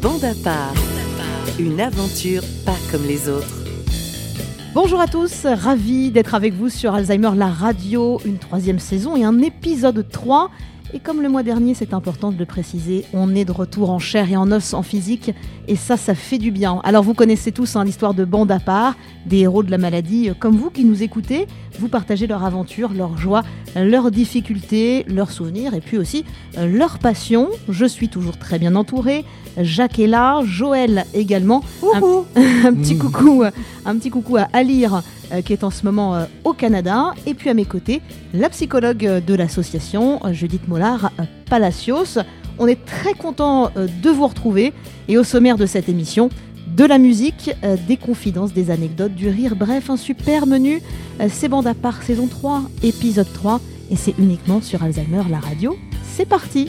Bande à part, une aventure pas comme les autres. Bonjour à tous, ravi d'être avec vous sur Alzheimer la radio, une 3e saison et un épisode 3. Et comme le mois dernier, c'est important de le préciser, on est de retour en chair et en os, en physique, et ça fait du bien. Alors vous connaissez tous l'histoire de Bande à part, des héros de la maladie, comme vous qui nous écoutez, vous partagez leur aventure, leur joie, leurs difficultés, leurs souvenirs, et puis aussi leur passion. Je suis toujours très bien entourée, Jacques est là, Joël également, un petit coucou à Alire, qui est en ce moment au Canada, et puis à mes côtés, la psychologue de l'association, Judith Mollard-Palacios. On est très content de vous retrouver, et au sommaire de cette émission, de la musique, des confidences, des anecdotes, du rire, bref, un super menu. C'est Bande à part, saison 3, épisode 3, et c'est uniquement sur Alzheimer la radio. C'est parti!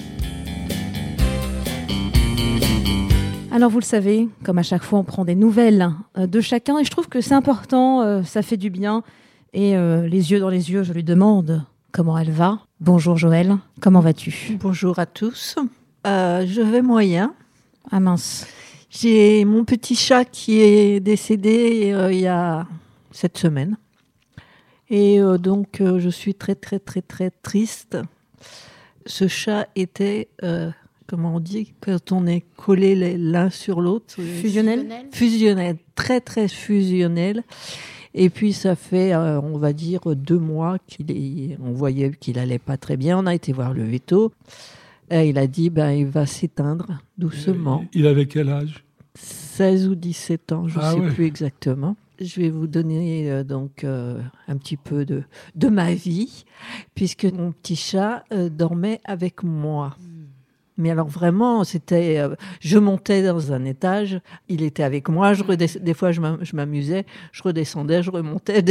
Alors vous le savez, comme à chaque fois, on prend des nouvelles de chacun et je trouve que c'est important, ça fait du bien. Et les yeux dans les yeux, je lui demande comment elle va. Bonjour Joël, comment vas-tu ? Bonjour à tous, je vais moyen. Ah mince. J'ai mon petit chat qui est décédé il y a 7 semaines. Et donc je suis très très très très triste. Ce chat était... comment on dit, quand on est collés l'un sur l'autre. Fusionnel, très très fusionnel. Et puis ça fait, on va dire, 2 mois on voyait qu'il allait pas très bien. On a été voir le véto. Et il a dit, il va s'éteindre doucement. Il avait quel âge ? 16 ou 17 ans, je ne sais plus exactement. Je vais vous donner un petit peu de ma vie, puisque mon petit chat dormait avec moi. Mais alors vraiment, c'était, je montais dans un étage, il était avec moi, des fois je m'amusais, je redescendais, je remontais,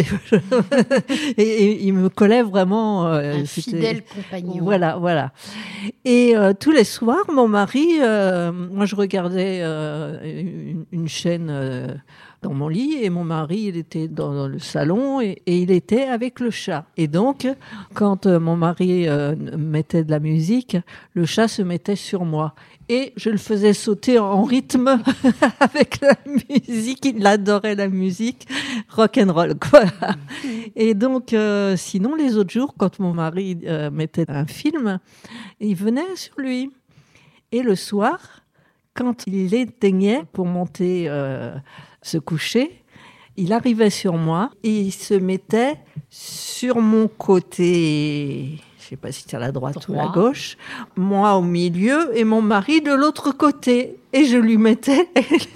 et il me collait vraiment. Un fidèle compagnon. Voilà. Et tous les soirs, mon mari, moi je regardais une chaîne dans mon lit, et mon mari, il était dans le salon, et il était avec le chat. Et donc, quand mon mari mettait de la musique, le chat se mettait sur moi. Et je le faisais sauter en rythme avec la musique. Il adorait la musique, rock'n'roll, quoi. Et donc, sinon, les autres jours, quand mon mari mettait un film, il venait sur lui. Et le soir, quand il l'éteignait pour monter... se coucher, il arrivait sur moi et il se mettait sur mon côté, je ne sais pas si c'est à la droite ou à la gauche, moi au milieu et mon mari de l'autre côté. Et je lui mettais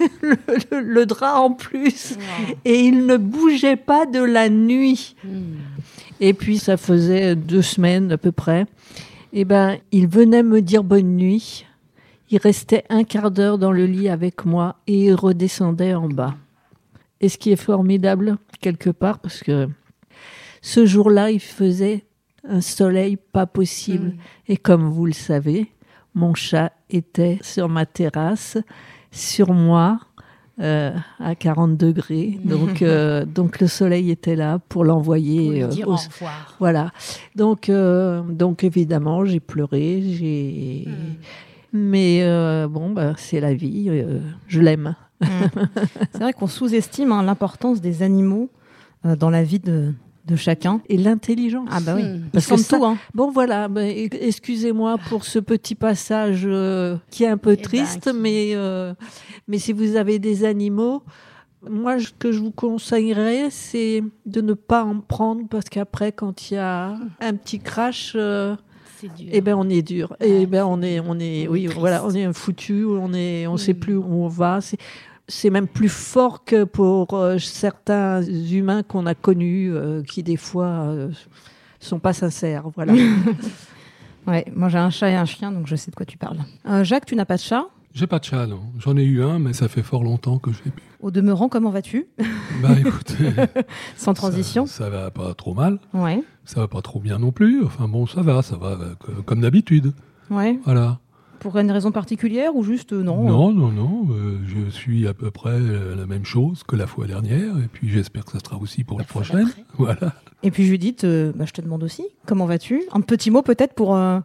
le drap en plus. Wow. Et il ne bougeait pas de la nuit. Et puis ça faisait 2 semaines à peu près. Et il venait me dire bonne nuit. Il restait 1 quart d'heure dans le lit avec moi et il redescendait en bas. Et ce qui est formidable, quelque part, parce que ce jour-là, il faisait un soleil pas possible. Et comme vous le savez, mon chat était sur ma terrasse, sur moi, à 40 degrés. Donc le soleil était là pour l'envoyer. Pour lui dire au revoir. Voilà. Donc évidemment, j'ai pleuré, Mais c'est la vie, je l'aime. C'est vrai qu'on sous-estime l'importance des animaux dans la vie de chacun. Et l'intelligence. Ah oui, parce que ça, tout. Bon voilà, excusez-moi pour ce petit passage qui est un peu triste, mais si vous avez des animaux, moi ce que je vous conseillerais, c'est de ne pas en prendre, parce qu'après quand il y a un petit crash... c'est dur. On est dur. On est foutu, on sait plus où on va. C'est même plus fort que pour certains humains qu'on a connus, qui des fois sont pas sincères. Voilà. Ouais, moi j'ai un chat et un chien, donc je sais de quoi tu parles. Jacques, tu n'as pas de chat ? J'ai pas de chat, non. J'en ai eu un, mais ça fait fort longtemps que je l'ai plus. Au demeurant, comment vas-tu ? Écoutez... Sans transition. Ça va pas trop mal. Ouais. Ça va pas trop bien non plus. Enfin bon, ça va comme d'habitude. Ouais. Voilà. Pour une raison particulière ou juste non ? Non. Je suis à peu près la même chose que la fois dernière. Et puis j'espère que ça sera aussi pour la prochaine. Voilà. Et puis Judith, je te demande aussi, comment vas-tu ? Un petit mot peut-être pour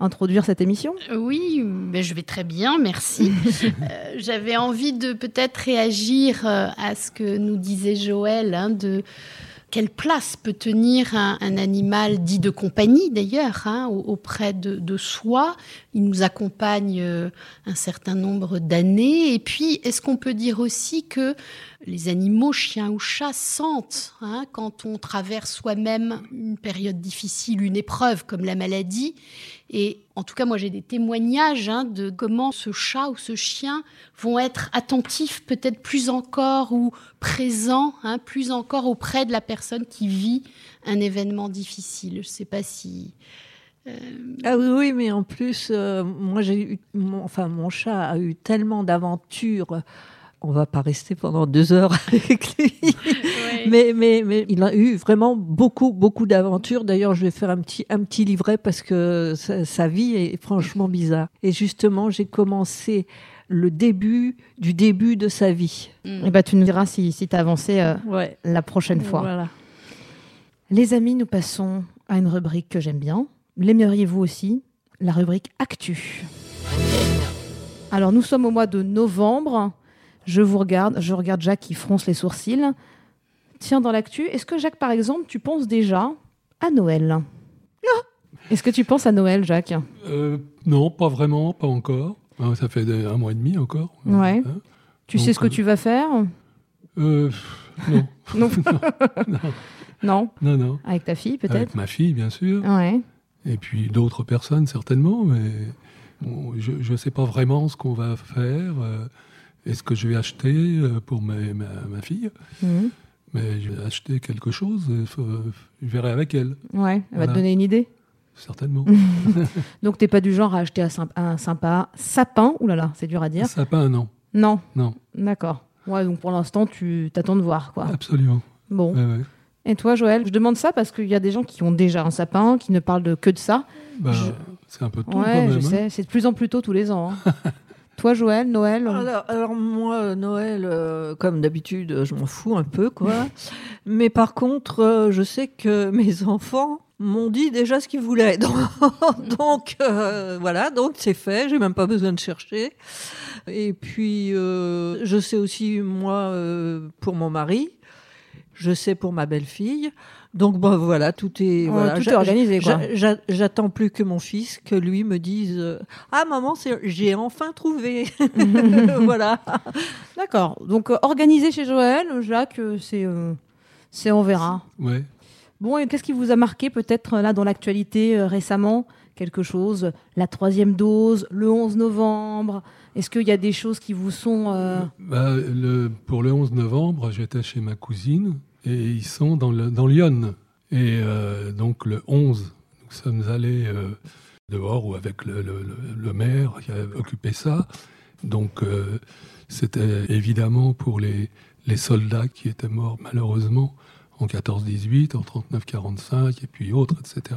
introduire cette émission ? Oui, mais je vais très bien, merci. J'avais envie de peut-être réagir à ce que nous disait Joël, de quelle place peut tenir un animal dit de compagnie, d'ailleurs, auprès de soi. Il nous accompagne un certain nombre d'années. Et puis, est-ce qu'on peut dire aussi que les animaux, chiens ou chats, sentent quand on traverse soi-même une période difficile, une épreuve comme la maladie. Et en tout cas, moi, j'ai des témoignages de comment ce chat ou ce chien vont être attentifs peut-être plus encore ou présents, plus encore auprès de la personne qui vit un événement difficile. Je ne sais pas si... Ah oui, mais en plus, moi, mon chat a eu tellement d'aventures. On va pas rester pendant 2 heures avec lui. Ouais. Mais il a eu vraiment beaucoup d'aventures. D'ailleurs, je vais faire un petit livret parce que sa vie est franchement bizarre. Et justement, j'ai commencé le début de sa vie. Et tu nous diras si tu as avancé la prochaine fois. Voilà. Les amis, nous passons à une rubrique que j'aime bien. L'aimeriez-vous aussi ? La rubrique Actu. Alors, nous sommes au mois de novembre. Je regarde Jacques qui fronce les sourcils. Tiens, dans l'actu, est-ce que Jacques, par exemple, tu penses déjà à Noël ? Est-ce que tu penses à Noël, Jacques ? Non, pas vraiment, pas encore. Ça fait 1 mois et demi encore. Ouais. Tu sais ce que tu vas faire ? Non. Non. Non. Non. Avec ta fille, peut-être ? Avec ma fille, bien sûr. Ouais. Et puis d'autres personnes, certainement. Mais je ne sais pas vraiment ce qu'on va faire. Est-ce que je vais acheter pour ma fille ? Mais je vais acheter quelque chose, je verrai avec elle. Ouais, elle va te donner une idée ? Certainement. Donc, tu n'es pas du genre à acheter un sapin. Ouh là là, c'est dur à dire. Un sapin, non. Non. Non. D'accord. Ouais, donc pour l'instant, tu t'attends de voir, quoi. Absolument. Bon. Ouais. Et toi, Joël ? Je demande ça parce qu'il y a des gens qui ont déjà un sapin, qui ne parlent que de ça. C'est un peu tôt, ouais, quand même. Je sais. C'est de plus en plus tôt tous les ans. Toi, Joël, Noël ? Alors moi, Noël, comme d'habitude, je m'en fous un peu, quoi. Mais par contre, je sais que mes enfants m'ont dit déjà ce qu'ils voulaient. Donc voilà, donc c'est fait, j'ai même pas besoin de chercher. Et puis, je sais aussi, moi, pour mon mari, je sais pour ma belle-fille. Donc voilà, tout est organisé, quoi. J'attends plus que mon fils, que lui me dise ah maman, j'ai enfin trouvé. Voilà. D'accord. Donc organisé chez Joël, Jacques, c'est on verra. Ouais. Bon, et qu'est-ce qui vous a marqué peut-être là dans l'actualité récemment ? Quelque chose, la 3e dose, le 11 novembre. Est-ce qu'il y a des choses qui vous sont pour le 11 novembre, j'étais chez ma cousine. Et ils sont dans Lyon. Et donc le 11, nous sommes allés dehors ou avec le maire qui a occupé ça. Donc c'était évidemment pour les soldats qui étaient morts malheureusement en 14-18, en 39-45 et puis autres, etc.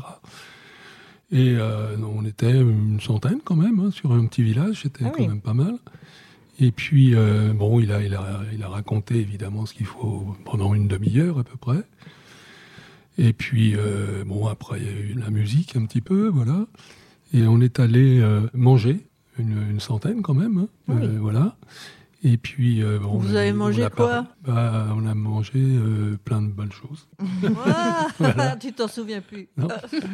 Et on était une centaine quand même sur un petit village, c'était quand même pas mal. Et puis, il a raconté évidemment ce qu'il faut pendant une demi-heure à peu près. Et puis, après, il y a eu la musique un petit peu, voilà. Et on est allé manger, une centaine quand même, voilà. Et puis, vous avez mangé quoi ? On a mangé plein de bonnes choses. Voilà. Tu t'en souviens plus. Non.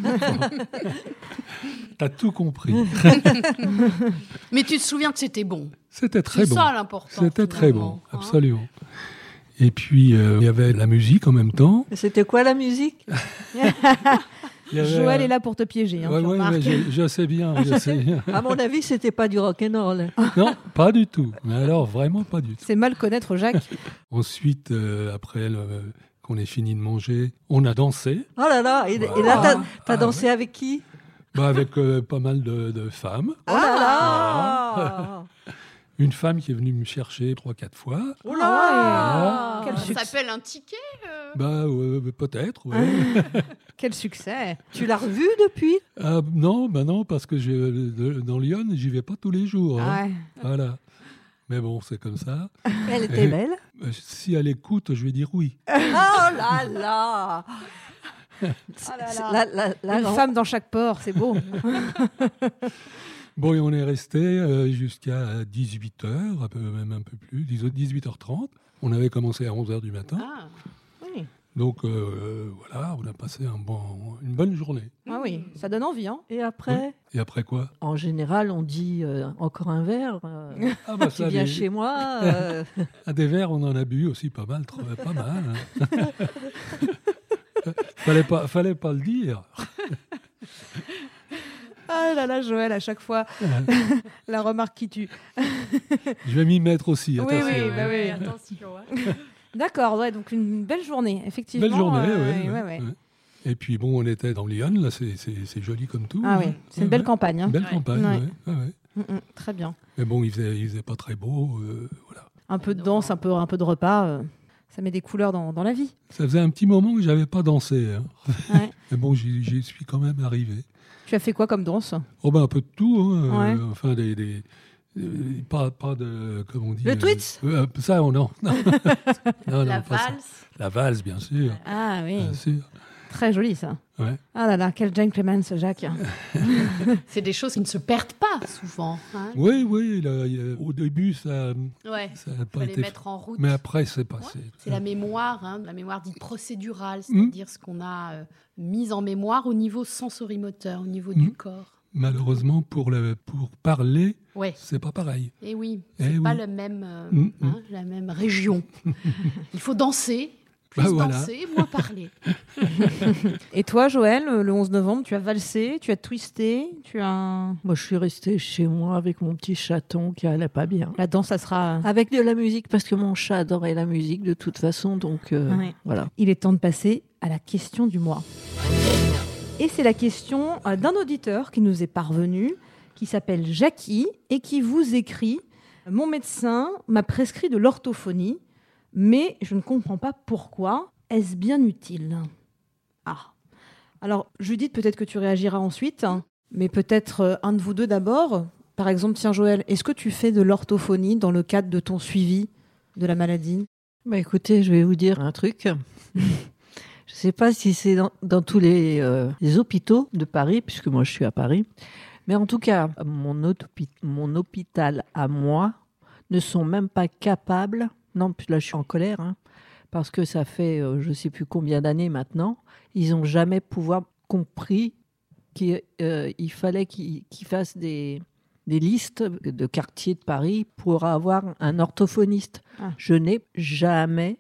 T'as tout compris. Mais tu te souviens que c'était bon. C'était très bon. C'est ça l'important. C'était très bon, absolument. Et puis, il y avait la musique en même temps. C'était quoi la musique ? Joël est là pour te piéger. Je sais bien. À mon avis, c'était pas du rock'n'roll. Non, pas du tout. Mais alors, vraiment pas du tout. C'est mal connaître Jacques. Ensuite, après qu'on ait fini de manger, on a dansé. Oh là là. Et là, t'as dansé avec qui ? Avec pas mal de femmes. Oh là là. Une femme qui est venue me chercher 3-4 fois. Oh là. Ça s'appelle un ticket peut-être, ouais. Quel succès. Tu l'as revue depuis ? Non, parce que dans Lyon, j'y vais pas tous les jours. Ouais. Voilà. Mais bon, c'est comme ça. Elle était belle ? Si elle écoute, je vais dire oui. Oh là là. Ah là là. Une femme dans chaque port, c'est beau. Bon, et on est resté jusqu'à 18h, même un peu plus, 18h30. On avait commencé à 11h du matin. Ah, Oui. Donc voilà, on a passé une bonne journée. Ah oui, ça donne envie, hein. Et après, Et après quoi? en général, on dit encore un verre. Ah bah Tu viens chez moi. À des verres, on en a bu aussi pas mal. Pas mal. Hein. Fallait pas le dire. Ah là là, Joël, à chaque fois, la remarque qui tue. Je vais m'y mettre aussi. Oui, Attention, oui, hein. bah oui. attention. Hein. D'accord, ouais, donc une belle journée, effectivement. Belle journée, ouais. ouais. Et puis bon, on était dans Lyon, là, c'est joli comme tout. Ah hein. oui, c'est une belle campagne. Hein. Belle campagne, Ouais. ouais. Très bien. Mais bon, il faisait pas très beau, voilà. Un peu de danse, un peu de repas, ça met des couleurs dans la vie. Ça faisait un petit moment que j'avais pas dansé. Hein. Ouais. Mais bon, j'y suis quand même arrivé. Tu as fait quoi comme danse? Oh ben un peu de tout, hein. Ouais. Enfin pas de comment on dit. Le twist ça, oh, non. Non, La pas ça. valse. La valse, bien sûr. Ah oui, Bien sûr. très joli ça. Ouais. Ah là là, quel gentleman ce Jacques. C'est des choses qui ne se perdent pas souvent. Hein. Oui, au début, ça Ouais. n'a Il pas faut les été. mettre en route. Mais après, c'est passé. C'est la mémoire, hein, la mémoire dite procédurale, c'est-à-dire ce qu'on a mis en mémoire au niveau sensorimoteur, au niveau du corps. Malheureusement, pour parler, Ouais. c'est pas pareil. Et oui, Eh c'est pas oui. le même, la même région. Il faut danser, plus Bah voilà. danser, moins parler. Et toi, Joël, le 11 novembre, tu as valsé, tu as twisté, tu as... Moi, je suis restée chez moi avec mon petit chaton qui allait pas bien. La danse, ça sera... Avec de la musique, parce que mon chat adorait la musique de toute façon, donc Ouais. voilà. Il est temps de passer à la question du mois. Et c'est la question d'un auditeur qui nous est parvenu, qui s'appelle Jackie, et qui vous écrit « Mon médecin m'a prescrit de l'orthophonie, mais je ne comprends pas pourquoi. Est-ce bien utile ?» Ah. Alors, Judith, peut-être que tu réagiras ensuite, hein, mais peut-être un de vous deux d'abord. Par exemple, tiens Joël, est-ce que tu fais de l'orthophonie dans le cadre de ton suivi de la maladie? Bah, écoutez, je vais vous dire un truc. Je ne sais pas si c'est dans tous les hôpitaux de Paris, puisque moi je suis à Paris. Mais en tout cas, mon hôpital à moi ne sont même pas capables. Non, là je suis en colère, hein, parce que ça fait je ne sais plus combien d'années maintenant. Ils n'ont jamais compris qu'il fallait qu'ils fassent des listes de quartiers de Paris pour avoir un orthophoniste. Ah. Je n'ai jamais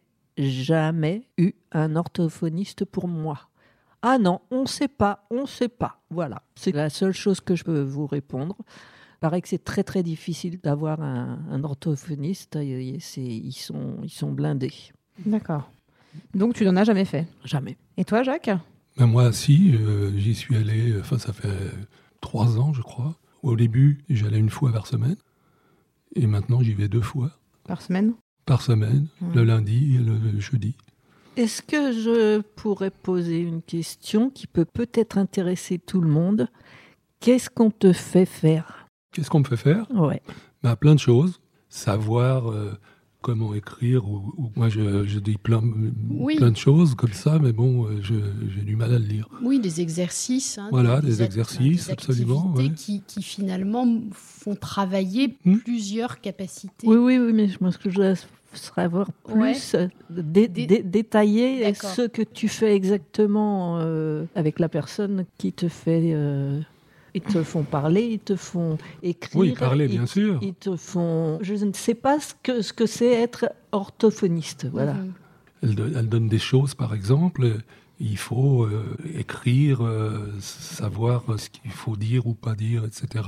eu un orthophoniste pour moi. Ah non, on ne sait pas. Voilà, c'est la seule chose que je peux vous répondre. Il paraît que c'est très très difficile d'avoir un orthophoniste. Ils sont blindés. D'accord. Donc, tu n'en as jamais fait? Jamais. Et toi, Jacques? Ben moi, si, j'y suis allé, ça fait 3 ans, je crois. Au début, j'allais une fois par semaine. Et maintenant, j'y vais 2 fois Par semaine? par semaine, le lundi et le jeudi. Est-ce que je pourrais poser une question qui peut peut-être intéresser tout le monde? Qu'est-ce qu'on te fait faire? Qu'est-ce qu'on me fait faire? Ouais. Ben, plein de choses. Savoir comment écrire. Moi, je dis plein de choses comme ça, mais bon, j'ai du mal à le lire. Oui, des exercices. Hein, Voilà, des exercices, des absolument, activités ouais. qui finalement font travailler plusieurs capacités. Oui, mais moi, ce que je voudrais savoir plus, détailler D'accord. ce que tu fais exactement avec la personne qui te fait... ils te font parler, ils te font écrire. Oui, parler, bien sûr. Ils te font... Je ne sais pas ce que c'est être orthophoniste, voilà. Mhm. Elle donne des choses, par exemple. Il faut écrire, savoir ce qu'il faut dire ou pas dire, etc.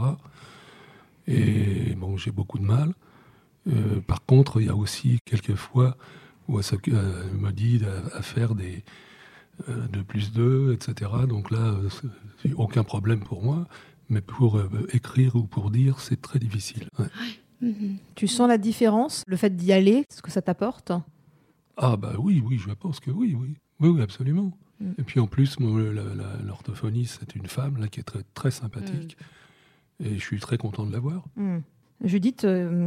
Et bon, j'ai beaucoup de mal. Par contre, il y a aussi quelques fois où elle me dit à faire des 2+2, etc. Donc là, c'est aucun problème pour moi. Mais pour écrire ou pour dire, c'est très difficile. Ouais. Mhm. Tu sens la différence, le fait d'y aller, ce que ça t'apporte? Ah bah oui, je pense que oui, absolument. Et puis en plus, l'orthophoniste, c'est une femme là, qui est très, très sympathique. Et je suis très content de la voir. Judith,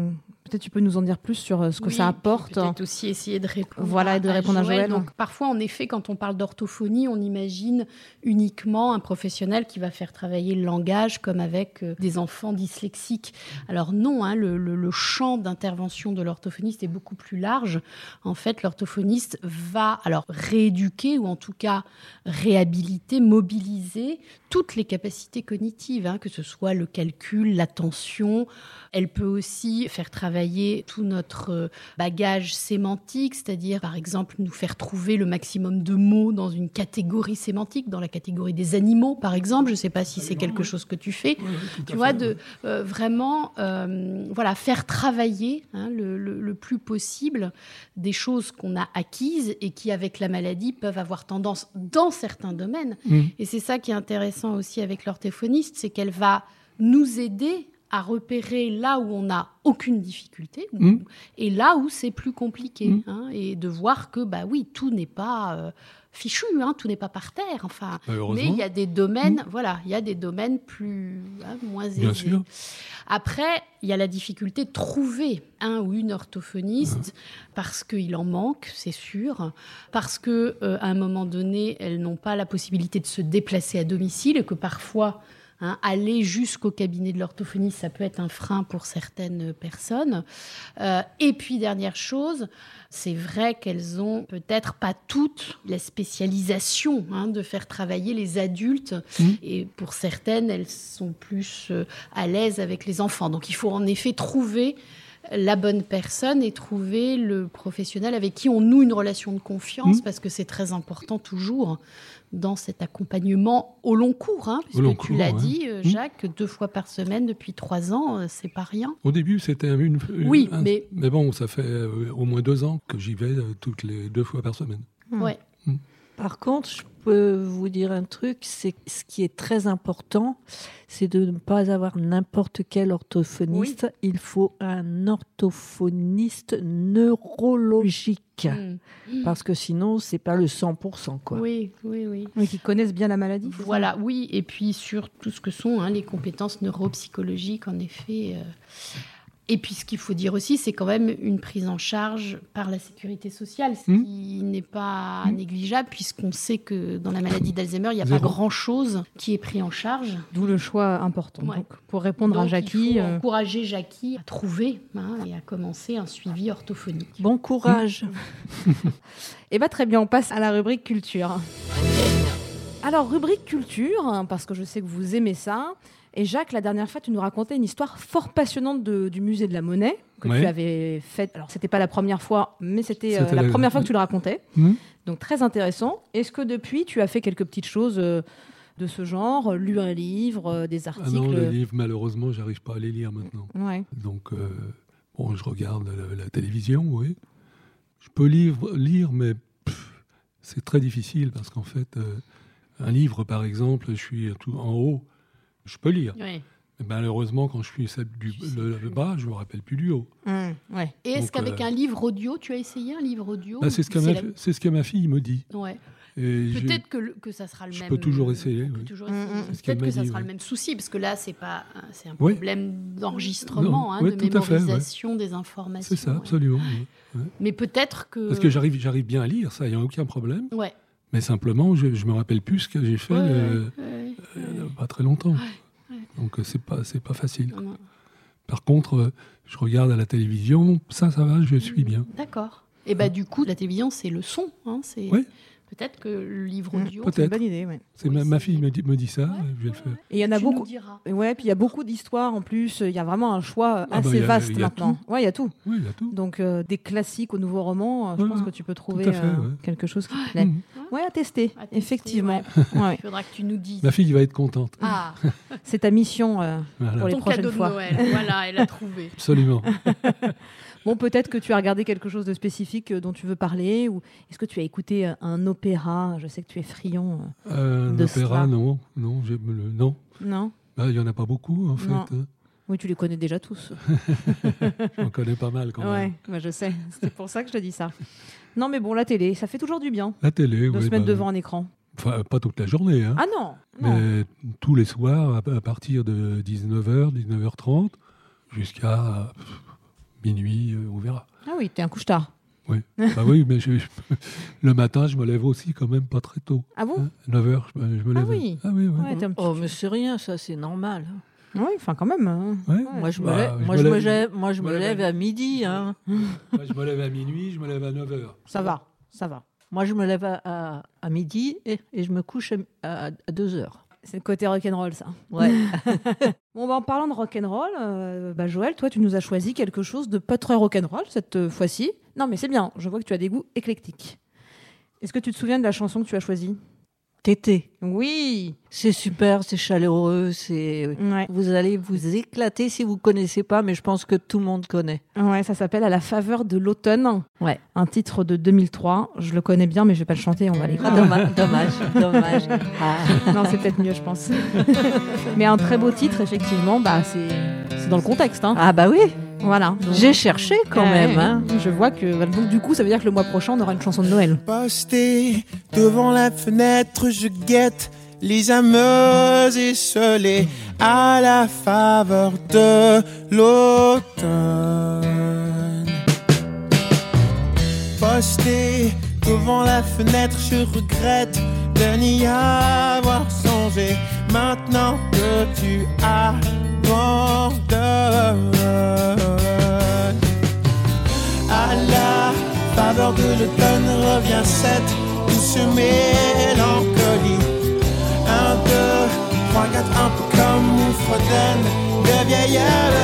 Peut-être tu peux nous en dire plus sur ce que ça apporte. Peut-être aussi essayer de répondre à Joël. Donc, parfois, en effet, quand on parle d'orthophonie, on imagine uniquement un professionnel qui va faire travailler le langage comme avec des enfants dyslexiques. Alors non, le champ d'intervention de l'orthophoniste est beaucoup plus large. En fait, l'orthophoniste va rééduquer ou en tout cas réhabiliter, mobiliser toutes les capacités cognitives, que ce soit le calcul, l'attention. Elle peut aussi faire travailler tout notre bagage sémantique, c'est-à-dire, par exemple, nous faire trouver le maximum de mots dans une catégorie sémantique, dans la catégorie des animaux, par exemple. Je ne sais pas si c'est quelque chose que tu fais. Tu vois, vraiment faire travailler le plus possible des choses qu'on a acquises et qui, avec la maladie, peuvent avoir tendance dans certains domaines. Et c'est ça qui est intéressant aussi avec l'orthophoniste, c'est qu'elle va nous aider à repérer là où on n'a aucune difficulté et là où c'est plus compliqué. Et de voir que, tout n'est pas fichu, tout n'est pas par terre. Enfin, mais il y a des domaines, il y a des domaines plus moins aisés. Bien sûr. Après, il y a la difficulté de trouver un ou une orthophoniste parce qu'il en manque, c'est sûr, parce qu'à un moment donné, elles n'ont pas la possibilité de se déplacer à domicile et que parfois, aller jusqu'au cabinet de l'orthophoniste, ça peut être un frein pour certaines personnes. Et puis, dernière chose, c'est vrai qu'elles ont peut-être pas toutes la spécialisation de faire travailler les adultes. Et pour certaines, elles sont plus à l'aise avec les enfants. Donc, il faut en effet trouver la bonne personne et trouver le professionnel avec qui on noue une relation de confiance, parce que c'est très important toujours dans cet accompagnement au long cours, puisque tu l'as dit, Jacques, 2 fois par semaine depuis 3 ans, c'est pas rien. Au début, c'était mais bon, ça fait au moins 2 ans que j'y vais toutes les 2 fois par semaine. Ouais. Par contre, je peux vous dire un truc, c'est ce qui est très important, c'est de ne pas avoir n'importe quel orthophoniste. Oui. Il faut un orthophoniste neurologique, parce que sinon, c'est pas le 100%, quoi. Oui. Mais qui connaissent bien la maladie. Voilà, oui, et puis sur tout ce que sont les compétences neuropsychologiques, en effet. Et puis, ce qu'il faut dire aussi, c'est quand même une prise en charge par la sécurité sociale, ce qui n'est pas négligeable, puisqu'on sait que dans la maladie d'Alzheimer, il n'y a pas grand-chose qui est pris en charge. D'où le choix important. Ouais. Donc, pour répondre à Jackie... il faut encourager Jackie à trouver et à commencer un suivi orthophonique. Bon courage. Eh bien, très bien, on passe à la rubrique culture. Alors, rubrique culture, parce que je sais que vous aimez ça... Et Jacques, la dernière fois, tu nous racontais une histoire fort passionnante du musée de la Monnaie que tu avais faite. Alors, c'était pas la première fois, mais c'était la première fois que tu le racontais. Donc, très intéressant. Est-ce que depuis, tu as fait quelques petites choses de ce genre, lu un livre, des articles? Non, les livres, malheureusement, j'arrive pas à les lire maintenant. Ouais. Donc, je regarde la télévision, oui. Je peux lire, mais c'est très difficile parce qu'en fait, un livre, par exemple, je suis tout en haut. Je peux lire. Oui. Mais malheureusement, quand je suis le bas, je ne me rappelle plus du haut. Ouais. Et est-ce qu'avec un livre audio, tu as essayé un livre audio? C'est ce que ma fille me dit. Ouais. Peut-être que ça sera le même. Je peux toujours essayer. Peut-être que ça sera le même souci, parce que là, c'est un problème d'enregistrement, de mémorisation des informations. C'est ça, absolument. Ouais. Mais peut-être que... Parce que j'arrive bien à lire, ça, il n'y a aucun problème. Ouais. Mais simplement, je ne me rappelle plus ce que j'ai fait pas très longtemps. Ouais. Donc, c'est pas facile. Non. Par contre, je regarde à la télévision, ça va, je suis bien. D'accord. Et du coup, la télévision, c'est le son. Oui. Peut-être que le livre audio, c'est une bonne idée. Ouais. Ma fille me dit ça, je vais le faire. Et il y en a beaucoup. Ouais, puis il y a beaucoup d'histoires en plus. Il y a vraiment un choix assez vaste maintenant. Oui, il y a tout. Oui, il y a tout. Donc des classiques aux nouveaux romans, je pense que tu peux trouver quelque chose qui te plaît. Oui, à tester, effectivement. Il faudra que tu nous dises. Ma fille va être contente. Ah, c'est ta mission pour les prochaines fois. Ton cadeau de Noël, voilà, elle a trouvé. Absolument. Bon, peut-être que tu as regardé quelque chose de spécifique dont tu veux parler, ou est-ce que tu as écouté un opéra? Je sais que tu es friand de opéra, cela. Non. Non. Il n'y en a pas beaucoup, en fait. Oui, tu les connais déjà tous. J'en connais pas mal, quand même. Oui, je sais. C'est pour ça que je te dis ça. Non, mais bon, la télé, ça fait toujours du bien. La télé, de se mettre devant un écran. Enfin, pas toute la journée. Hein. Ah non. Mais tous les soirs, à partir de 19h, 19h30, jusqu'à minuit, on verra. Ah oui, t'es un couche-tard. Oui, oui, mais le matin, je me lève aussi quand même pas très tôt. Ah bon 9h, je me lève. oui. Ah oui, oui. Ouais, t'es un petit... Mais c'est rien, ça, c'est normal. Oui, enfin quand même. Hein. Ouais. Moi, je me lève lève à midi. Hein. Moi, je me lève à minuit, je me lève à 9h. Ça va. Moi, je me lève à midi et je me couche à 2h. C'est le côté rock'n'roll, ça. Ouais. Bon, en parlant de rock'n'roll, Joël, toi, tu nous as choisi quelque chose de pas très rock'n'roll cette fois-ci. Non, mais c'est bien. Je vois que tu as des goûts éclectiques. Est-ce que tu te souviens de la chanson que tu as choisie ? Tété. Oui. C'est super, c'est chaleureux, Ouais. Vous allez vous éclater si vous connaissez pas, mais je pense que tout le monde connaît. Ouais, ça s'appelle À la faveur de l'automne. Ouais. Un titre de 2003. Je le connais bien, mais je vais pas le chanter. On va l'écouter. Dommage. Ah. Non, c'est peut-être mieux, je pense. Mais un très beau titre, effectivement. C'est dans le contexte. Hein. Ah bah oui. Voilà. Donc, J'ai cherché quand même. Hein. Je vois que donc du coup, ça veut dire que le mois prochain, on aura une chanson de Noël. Posté devant la fenêtre, je guette les âmes esselées à la faveur de l'automne. Posté devant la fenêtre, je regrette de n'y avoir songé. Maintenant que tu abandonnes, à la faveur de l'automne revient cette douce mélancolie. 1, 2, 3, 4, un peu comme une fredonne de vieilles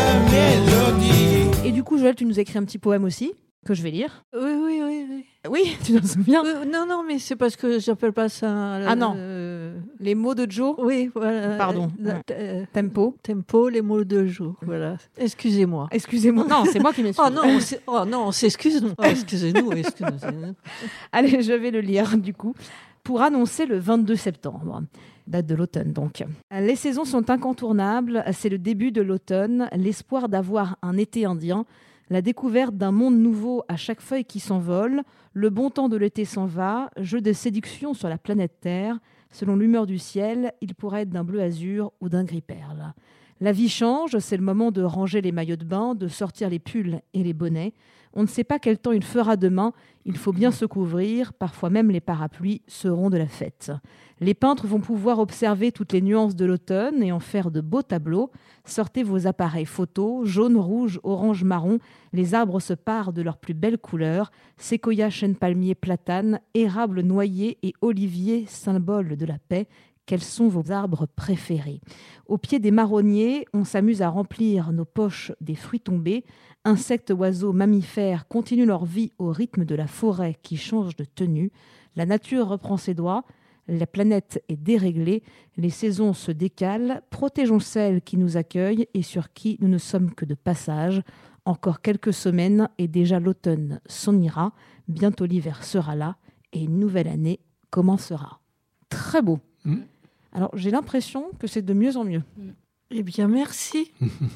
mélodies. Et du coup, Joël, tu nous écris un petit poème aussi, que je vais lire. Oui. Oui, tu t'en souviens ? Non, mais c'est parce que j'appelle pas ça... Ah non. Les mots de Joe ? Oui, voilà. Pardon. Tempo. Tempo, les mots de Joe. Voilà. Excusez-moi. Excusez-moi. Non, c'est moi qui m'excuse. On s'excuse. Excusez-nous. Allez, je vais le lire, du coup. Pour annoncer le 22 septembre, date de l'automne donc. Les saisons sont incontournables, c'est le début de l'automne, l'espoir d'avoir un été indien, la découverte d'un monde nouveau à chaque feuille qui s'envole, le bon temps de l'été s'en va, jeu de séduction sur la planète Terre, selon l'humeur du ciel, il pourrait être d'un bleu azur ou d'un gris perle. La vie change, c'est le moment de ranger les maillots de bain, de sortir les pulls et les bonnets. On ne sait pas quel temps il fera demain, il faut bien se couvrir, parfois même les parapluies seront de la fête. Les peintres vont pouvoir observer toutes les nuances de l'automne et en faire de beaux tableaux. Sortez vos appareils photos, jaune, rouge, orange, marron, les arbres se parent de leurs plus belles couleurs, séquoia, chêne palmier, platane, érable, noyer et olivier, symbole de la paix. Quels sont vos arbres préférés ? Au pied des marronniers, on s'amuse à remplir nos poches des fruits tombés. Insectes, oiseaux, mammifères continuent leur vie au rythme de la forêt qui change de tenue. La nature reprend ses droits. La planète est déréglée. Les saisons se décalent. Protégeons celles qui nous accueillent et sur qui nous ne sommes que de passage. Encore quelques semaines et déjà l'automne s'en ira. Bientôt l'hiver sera là et une nouvelle année commencera. Très beau. Alors, j'ai l'impression que c'est de mieux en mieux. Eh bien, merci.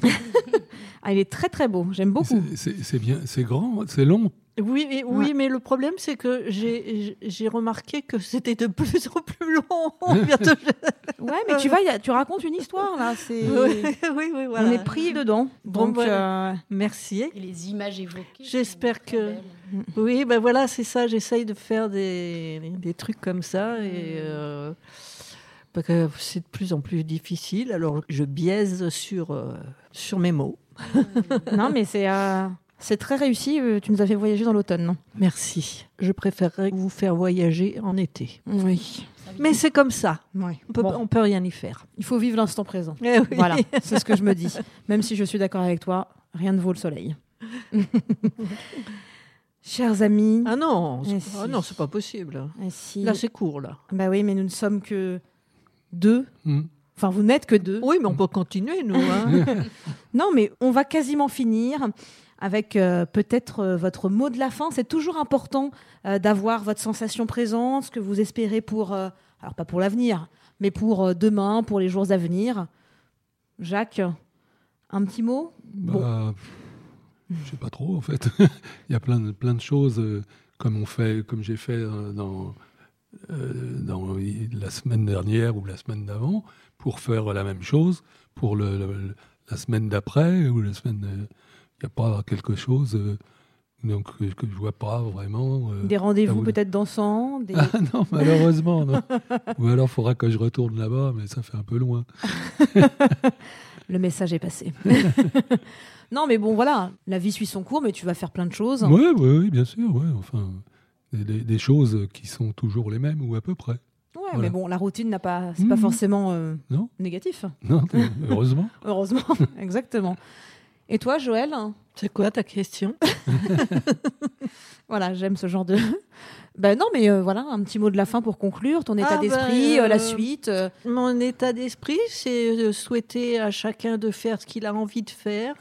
Il est très très beau, j'aime beaucoup. C'est bien, c'est grand, c'est long. Oui, mais le problème, c'est que j'ai remarqué que c'était de plus en plus long. Bientôt, Ouais, mais tu racontes une histoire, là. Oui, voilà. On est pris dedans. Donc, voilà. Merci. Et les images évoquées. J'espère que... Oui, ben voilà, c'est ça. J'essaye de faire des trucs comme ça. Et parce que c'est de plus en plus difficile. Alors, je biaise sur mes mots. Non, mais c'est très réussi. Tu nous as fait voyager dans l'automne, non ? Merci. Je préférerais vous faire voyager en été. Oui. Mais c'est comme ça. Ouais. On peut rien y faire. Il faut vivre l'instant présent. Eh oui. Voilà, c'est ce que je me dis. Même si je suis d'accord avec toi, rien ne vaut le soleil. Chers amis. Ah non, si. non, c'est pas possible. Si. Là, c'est court, là. Bah oui, mais nous ne sommes que 2. Enfin, vous n'êtes que 2. Oui, mais on peut continuer, nous. Hein. Non, mais on va quasiment finir avec peut-être votre mot de la fin. C'est toujours important d'avoir votre sensation présente, ce que vous espérez pour, alors pas pour l'avenir, mais pour demain, pour les jours à venir. Jacques, un petit mot ? Je sais pas trop, en fait. Il y a plein de choses comme j'ai fait dans la semaine dernière ou la semaine d'avant, pour faire la même chose pour la semaine d'après ou la semaine n'y a pas quelque chose donc, que je ne vois pas vraiment. Des rendez-vous peut-être dansants Ah non, malheureusement, non. Ou alors, il faudra que je retourne là-bas, mais ça fait un peu loin. Le message est passé. Non, mais bon, voilà, la vie suit son cours, mais tu vas faire plein de choses. Oui, bien sûr. Ouais. Enfin, des choses qui sont toujours les mêmes ou à peu près. Ouais, voilà. Mais bon, la routine c'est pas forcément non. négatif. Non, heureusement. Heureusement, exactement. Et toi, Joël ? C'est quoi ta question ? Voilà, j'aime ce genre de... non, mais voilà, un petit mot de la fin pour conclure. Ton état d'esprit, la suite. Mon état d'esprit, c'est de souhaiter à chacun de faire ce qu'il a envie de faire.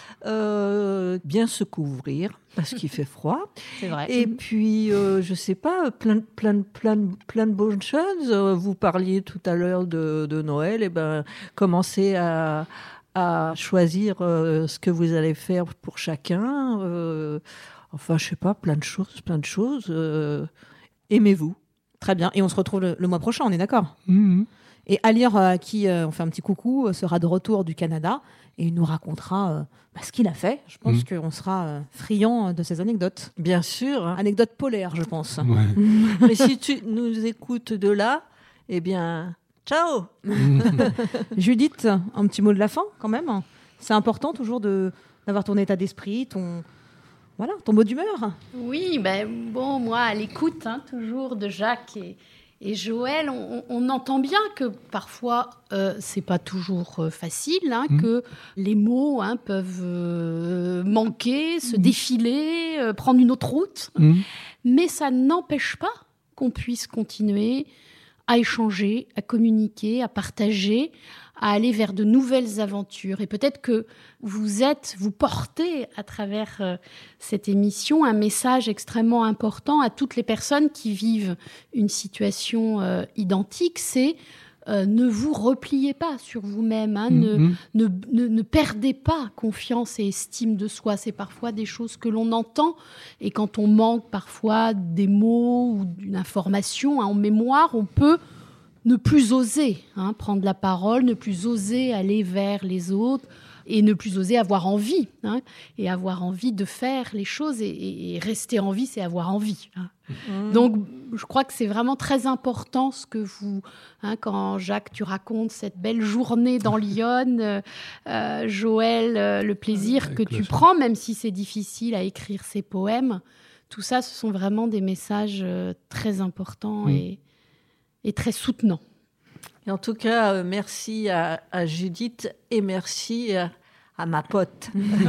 Bien se couvrir parce qu'il fait froid. C'est vrai. Et puis, je sais pas, plein de bonnes choses. Vous parliez tout à l'heure de Noël. Et commencez à choisir ce que vous allez faire pour chacun. Enfin, je sais pas, plein de choses. Aimez-vous. Très bien. Et on se retrouve le mois prochain, on est d'accord ? Et Alire, à qui on fait un petit coucou, sera de retour du Canada et il nous racontera ce qu'il a fait. Je pense qu'on sera friand de ces anecdotes. Bien sûr. Anecdotes polaires, je pense. Ouais. Mais si tu nous écoutes de là, eh bien, ciao. Judith, un petit mot de la fin quand même. C'est important toujours d'avoir ton état d'esprit, ton mot d'humeur. Oui, moi, à l'écoute, toujours de Jacques et Joël, on entend bien que parfois, c'est pas toujours facile, que les mots peuvent manquer, se défiler, prendre une autre route. Mais ça n'empêche pas qu'on puisse continuer à échanger, à communiquer, à partager, à aller vers de nouvelles aventures. Et peut-être que vous portez à travers cette émission un message extrêmement important à toutes les personnes qui vivent une situation identique, c'est ne vous repliez pas sur vous-même, ne perdez pas confiance et estime de soi. C'est parfois des choses que l'on entend, et quand on manque parfois des mots ou d'une information en mémoire, on peut ne plus oser prendre la parole, ne plus oser aller vers les autres et ne plus oser avoir envie. Et avoir envie de faire les choses et rester en vie, c'est avoir envie. Donc, je crois que c'est vraiment très important ce que vous... quand Jacques, tu racontes cette belle journée dans Lyon, Joël, le plaisir que tu prends, même si c'est difficile à écrire ces poèmes, tout ça, ce sont vraiment des messages très importants et très soutenant. Et en tout cas, merci à Judith et merci à ma pote.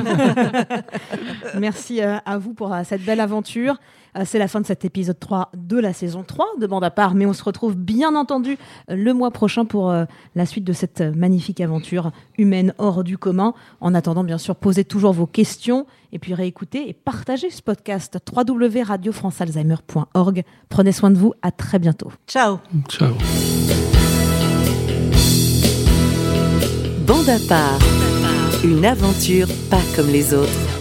Merci à vous pour cette belle aventure. C'est la fin de cet épisode 3 de la saison 3 de Bande à part, mais on se retrouve bien entendu le mois prochain pour la suite de cette magnifique aventure humaine hors du commun. En attendant, bien sûr, posez toujours vos questions et puis réécoutez et partagez ce podcast www.radiofrancealzheimer.org. Prenez soin de vous, à très bientôt. Ciao. Ciao. Bande à part, une aventure pas comme les autres.